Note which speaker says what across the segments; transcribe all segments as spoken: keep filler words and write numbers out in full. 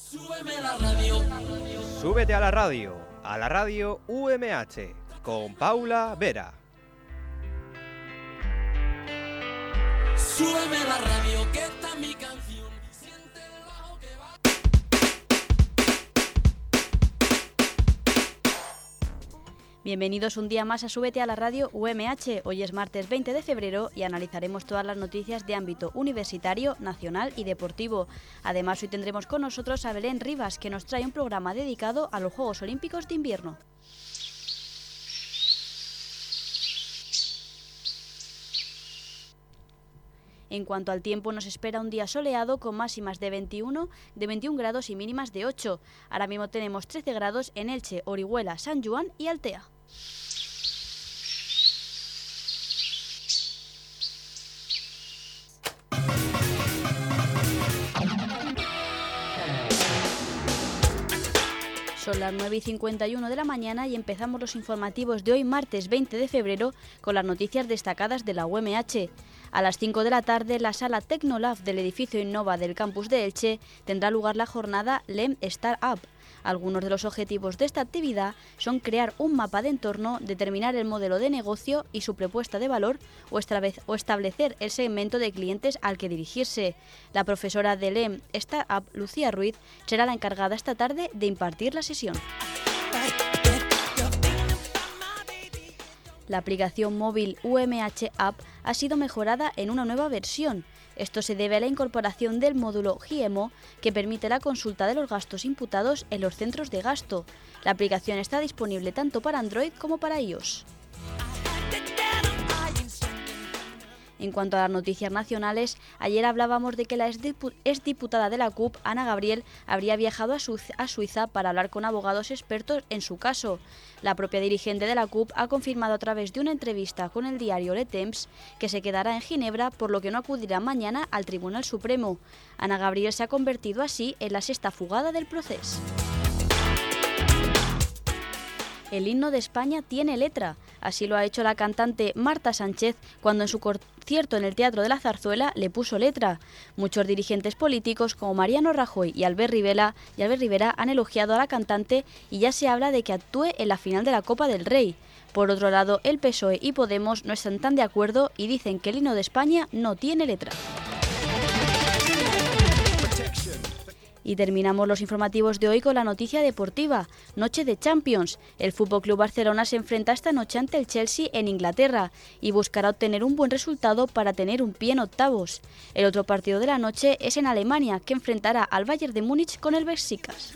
Speaker 1: Súbeme la radio.
Speaker 2: Súbete a la radio, a la radio U M H, con Paula Vera.
Speaker 1: Súbeme la radio, que esta es mi canción. Siente el bajo que va.
Speaker 3: Bienvenidos un día más a Súbete a la radio U M H. Hoy es martes veinte de febrero y analizaremos todas las noticias de ámbito universitario, nacional y deportivo. Además, hoy tendremos con nosotros a Belén Rivas, que nos trae un programa dedicado a los Juegos Olímpicos de Invierno. En cuanto al tiempo, nos espera un día soleado con máximas de veintiuno, de veintiún grados y mínimas de ocho. Ahora mismo tenemos trece grados en Elche, Orihuela, San Juan y Altea. Son las nueve y cincuenta y uno de la mañana y empezamos los informativos de hoy, martes veinte de febrero, con las noticias destacadas de la U M H. A las cinco de la tarde, la sala Tecnolab del edificio Innova del campus de Elche tendrá lugar la jornada L E M Startup. Algunos de los objetivos de esta actividad son crear un mapa de entorno, determinar el modelo de negocio y su propuesta de valor o establecer el segmento de clientes al que dirigirse. La profesora del L E M Startup, Lucía Ruiz, será la encargada esta tarde de impartir la sesión. La aplicación móvil U M H App ha sido mejorada en una nueva versión. Esto se debe a la incorporación del módulo G I E M O, que permite la consulta de los gastos imputados en los centros de gasto. La aplicación está disponible tanto para Android como para iOS. En cuanto a las noticias nacionales, ayer hablábamos de que la exdiputada de la C U P, Ana Gabriel, habría viajado a Suiza para hablar con abogados expertos en su caso. La propia dirigente de la C U P ha confirmado a través de una entrevista con el diario Le Temps que se quedará en Ginebra, por lo que no acudirá mañana al Tribunal Supremo. Ana Gabriel se ha convertido así en la sexta fugada del proceso. El himno de España tiene letra. Así lo ha hecho la cantante Marta Sánchez cuando en su concierto en el Teatro de la Zarzuela le puso letra. Muchos dirigentes políticos como Mariano Rajoy y Albert Rivera, y Albert Rivera han elogiado a la cantante y ya se habla de que actúe en la final de la Copa del Rey. Por otro lado, el P S O E y Podemos no están tan de acuerdo y dicen que el himno de España no tiene letra. Y terminamos los informativos de hoy con la noticia deportiva. Noche de Champions. El F C Barcelona se enfrenta esta noche ante el Chelsea en Inglaterra y buscará obtener un buen resultado para tener un pie en octavos. El otro partido de la noche es en Alemania, que enfrentará al Bayern de Múnich con el Besiktas.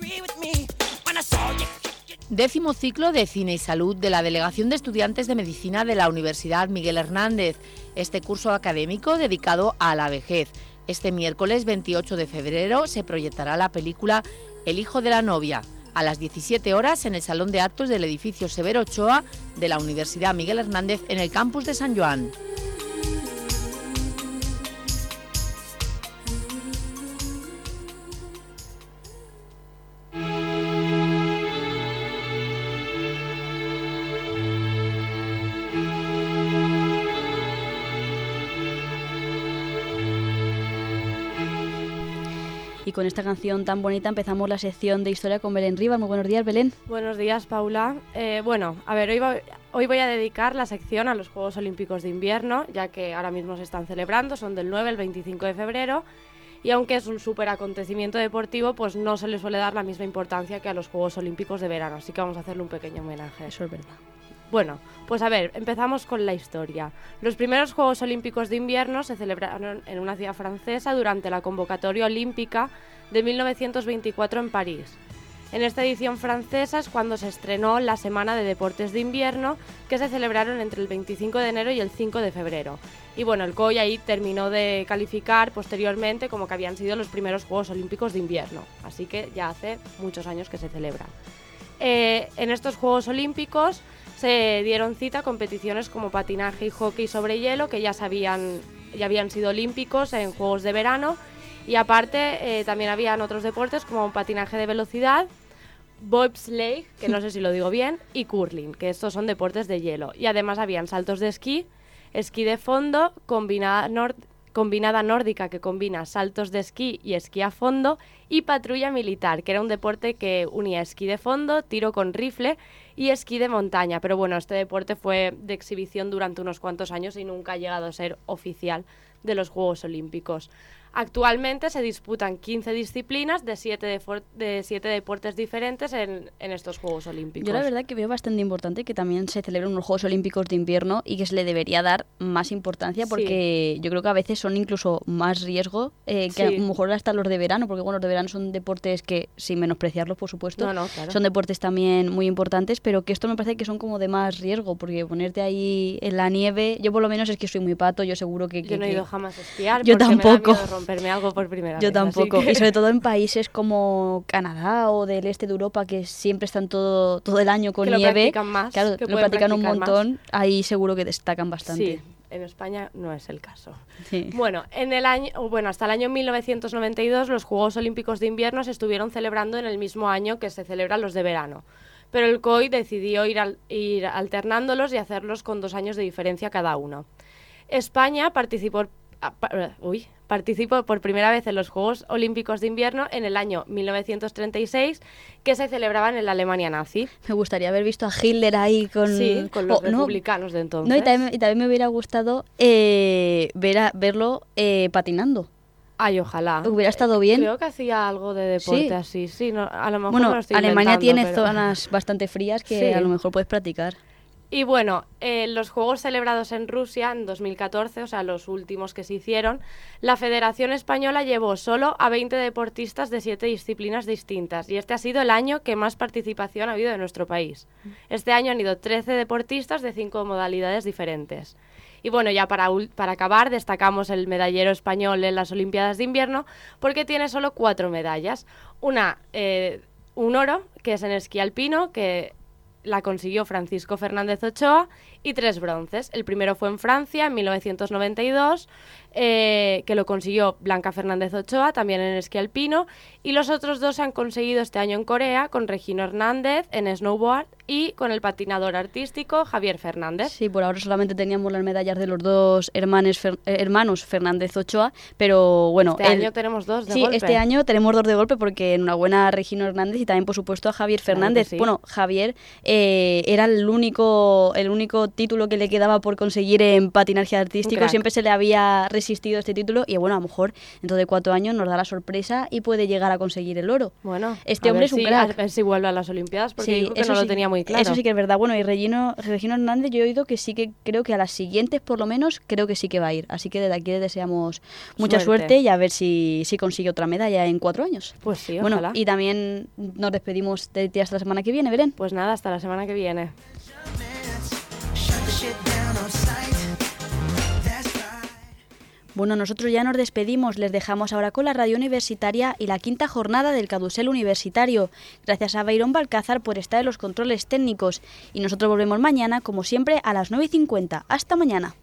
Speaker 4: Décimo ciclo de Cine y Salud de la Delegación de Estudiantes de Medicina de la Universidad Miguel Hernández. Este curso académico dedicado a la vejez. Este miércoles veintiocho de febrero se proyectará la película El hijo de la novia, a las diecisiete horas en el Salón de Actos del edificio Severo Ochoa de la Universidad Miguel Hernández en el campus de San Joan.
Speaker 3: Y con esta canción tan bonita empezamos la sección de Historia con Belén Rivas. Muy buenos días, Belén.
Speaker 5: Buenos días, Paula. Eh, bueno, a ver, hoy, va, hoy voy a dedicar la sección a los Juegos Olímpicos de Invierno, ya que ahora mismo se están celebrando, son del nueve al veinticinco de febrero, y aunque es un súper acontecimiento deportivo, pues no se le suele dar la misma importancia que a los Juegos Olímpicos de verano, así que vamos a hacerle un pequeño homenaje.
Speaker 3: Eso es verdad.
Speaker 5: Bueno, pues a ver, empezamos con la historia. Los primeros Juegos Olímpicos de Invierno se celebraron en una ciudad francesa durante la convocatoria olímpica de mil novecientos veinticuatro en París. En esta edición francesa es cuando se estrenó la Semana de Deportes de Invierno, que se celebraron entre el veinticinco de enero y el cinco de febrero. Y bueno, el C O I ahí terminó de calificar posteriormente como que habían sido los primeros Juegos Olímpicos de Invierno, así que ya hace muchos años que se celebran. Eh, en estos Juegos Olímpicos se dieron cita a competiciones como patinaje y hockey sobre hielo, que ya, sabían, ya habían sido olímpicos en Juegos de Verano, y aparte eh, también habían otros deportes como patinaje de velocidad, bobsleigh, que no sé si lo digo bien, y curling, que estos son deportes de hielo. Y además habían saltos de esquí, esquí de fondo, combina nor- combinada nórdica que combina saltos de esquí y esquí a fondo, y patrulla militar, que era un deporte que unía esquí de fondo, tiro con rifle y esquí de montaña. Pero bueno, este deporte fue de exhibición durante unos cuantos años y nunca ha llegado a ser oficial de los Juegos Olímpicos. Actualmente se disputan quince disciplinas de siete, de de siete deportes diferentes en, en estos Juegos Olímpicos.
Speaker 3: Yo la verdad que veo bastante importante que también se celebren unos Juegos Olímpicos de invierno y que se le debería dar más importancia porque sí. Yo creo que a veces son incluso más riesgo eh, que sí. A lo mejor hasta los de verano, porque bueno, los de verano son deportes que, sin menospreciarlos por supuesto,
Speaker 5: no, no, claro.
Speaker 3: Son deportes también muy importantes, pero que esto me parece que son como de más riesgo, porque ponerte ahí en la nieve, yo por lo menos es que soy muy pato, yo seguro que... que
Speaker 5: yo no he ido
Speaker 3: que...
Speaker 5: jamás a esquiar
Speaker 3: yo
Speaker 5: porque
Speaker 3: tampoco.
Speaker 5: me da miedo romperme algo por primera
Speaker 3: Yo
Speaker 5: vez.
Speaker 3: tampoco,
Speaker 5: Que...
Speaker 3: y sobre todo en países como Canadá o del este de Europa, que siempre están todo, todo el año con
Speaker 5: que
Speaker 3: nieve.
Speaker 5: Lo practican más,
Speaker 3: claro,
Speaker 5: que
Speaker 3: lo practican un montón,
Speaker 5: más.
Speaker 3: Ahí seguro que destacan bastante.
Speaker 5: Sí, en España no es el caso.
Speaker 3: Sí.
Speaker 5: Bueno, en el año, bueno, hasta el año mil novecientos noventa y dos los Juegos Olímpicos de Invierno se estuvieron celebrando en el mismo año que se celebran los de verano. Pero el C O I decidió ir, al, ir alternándolos y hacerlos con dos años de diferencia cada uno. España participó... Uy, participó por primera vez en los Juegos Olímpicos de Invierno en el año mil novecientos treinta y seis, que se celebraban en la Alemania nazi.
Speaker 3: Me gustaría haber visto a Hitler ahí con...
Speaker 5: Sí, con los
Speaker 3: oh,
Speaker 5: republicanos
Speaker 3: no,
Speaker 5: de entonces.
Speaker 3: No, y también, y también me hubiera gustado eh, ver a, verlo eh, patinando.
Speaker 5: Ay, ojalá.
Speaker 3: Hubiera estado bien.
Speaker 5: Creo que hacía algo de deporte
Speaker 3: sí.
Speaker 5: así, sí, no, a lo mejor
Speaker 3: bueno,
Speaker 5: me lo estoy
Speaker 3: Alemania tiene
Speaker 5: pero...
Speaker 3: zonas bastante frías que
Speaker 5: sí.
Speaker 3: A lo mejor puedes practicar.
Speaker 5: Y bueno, eh, los Juegos celebrados en Rusia en dos mil catorce, o sea, los últimos que se hicieron, la Federación Española llevó solo a veinte deportistas de siete disciplinas distintas, y este ha sido el año que más participación ha habido en nuestro país. Este año han ido trece deportistas de cinco modalidades diferentes. Y bueno, ya para, para acabar, destacamos el medallero español en las Olimpiadas de Invierno, porque tiene solo cuatro medallas. Una, eh, un oro, que es en esquí alpino, que la consiguió Francisco Fernández Ochoa, y tres bronces. El primero fue en Francia, en mil novecientos noventa y dos, eh, que lo consiguió Blanca Fernández Ochoa, también en esquí alpino, y los otros dos se han conseguido este año en Corea, con Regino Hernández en snowboard y con el patinador artístico Javier Fernández.
Speaker 3: Sí, por ahora solamente teníamos las medallas de los dos hermanes, fer, eh, hermanos Fernández Ochoa, pero bueno...
Speaker 5: Este
Speaker 3: el,
Speaker 5: año tenemos dos de
Speaker 3: sí,
Speaker 5: golpe.
Speaker 3: Sí, este año tenemos dos de golpe porque enhorabuena a Regino Hernández y también, por supuesto, a Javier Fernández.
Speaker 5: Claro que sí.
Speaker 3: Bueno, Javier eh, era el único, el único título que le quedaba por conseguir en patinaje artístico. Siempre se le había resistido este título y bueno, a lo mejor dentro de cuatro años nos da la sorpresa y puede llegar a conseguir el oro.
Speaker 5: Bueno,
Speaker 3: este hombre es un
Speaker 5: si,
Speaker 3: crack.
Speaker 5: A ver si vuelve a las Olimpiadas porque
Speaker 3: sí,
Speaker 5: dijo que
Speaker 3: eso
Speaker 5: no
Speaker 3: sí,
Speaker 5: lo tenía muy claro.
Speaker 3: Eso sí que es verdad. Bueno, y Regino, Regino Hernández yo he oído que sí que creo que a las siguientes por lo menos creo que sí que va a ir. Así que desde aquí le deseamos mucha suerte, suerte y a ver si, si consigue otra medalla en cuatro años.
Speaker 5: Pues sí,
Speaker 3: bueno,
Speaker 5: ojalá.
Speaker 3: Y también nos despedimos de ti hasta la semana que viene, Belén.
Speaker 5: Pues nada, hasta la semana que viene.
Speaker 3: Bueno, nosotros ya nos despedimos, les dejamos ahora con la radio universitaria y la quinta jornada del Carrusel Universitario. Gracias a Beirón Balcázar por estar en los controles técnicos y nosotros volvemos mañana, como siempre, a las nueve y cincuenta. Hasta mañana.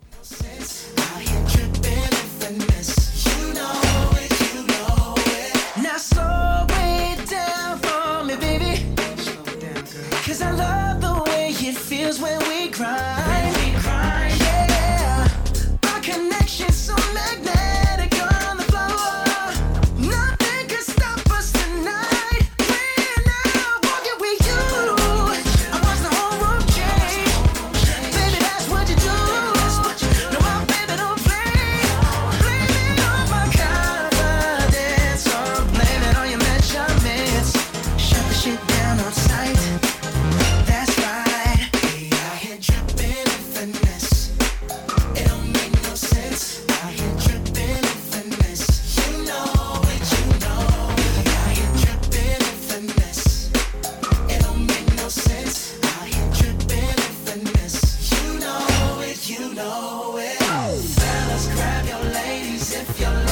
Speaker 1: Fellas, grab your ladies if you're